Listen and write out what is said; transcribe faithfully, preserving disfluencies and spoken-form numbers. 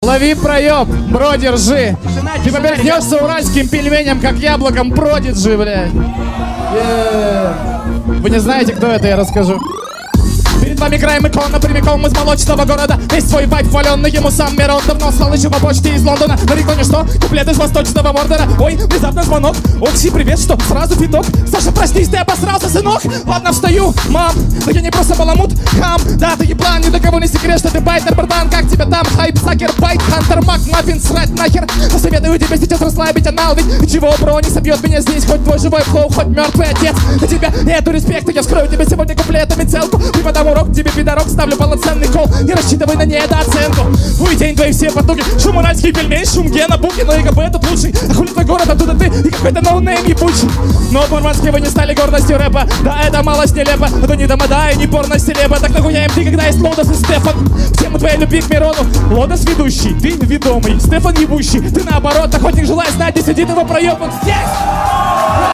Лови проеб, бро, держи. Тишина, Ты тишина, повернешься уральским пельменем, как яблоком, продиджи, блядь. Yeah. Вы не знаете, кто это, я расскажу. Перед вами краем икона, прямиком из молочного города. Весь свой вайб хваленный, ему сам Мирон давно слал еще по почте из Лондона. На реконе что? Куплет из восточного Мордора. Ой, внезапно звонок. Окси, привет, что? Сразу фиток. Саша, простись, ты обосрался, сынок. Ладно, встаю, мам. Да я не просто баламут, хам. Да, ты еблан, ни для кого не секрет, что ты байтер, братан. Как тебя там? Хайп, сакер, байт, хантер, мак, маффин, срать нахер. Посоветую тебе сейчас расслабить анал. Ведь чего, бро, не собьет меня здесь. Хоть твой живой флоу, хоть мертвый отец. На тебя нету респекта, я вскрою тебе сегодня куплетами целку. Ты подам урок, тебе пидорок, ставлю полноценный кол. Не рассчитывай на недооценку. Хуй день твои все потуги. Шум уральский пельмень, шум Гена Буки. Но ИГБ тут лучший. А хули твой город, оттуда ты и какой-то ноунейм ебучий. Но мурманские вы не стали гордостью рэпа. Да, это малость нелепо. Это не домода и не порно селеба. Так нахуя им ты, когда есть Лодос и Стефан. Всем твоей любви к Мирону. Лодос ведущий, ты ведомый, Стефан ебущий. Ты наоборот, охотник желая знать, где сидит его проеб. Он здесь!